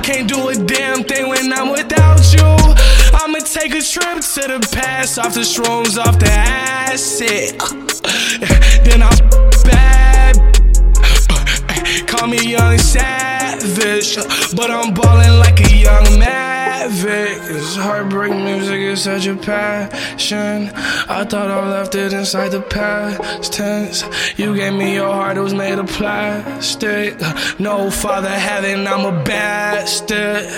can't do a damn thing when I'm without you. I'ma take a trip to the past, off the shrooms, off the acid. Then I'm bad. Call me young savage, but I'm ballin' like a young maverick. This heartbreak music is such a passion. I thought I left it inside the past tense. You gave me your heart, it was made of plastic. No father having, I'm a bastard.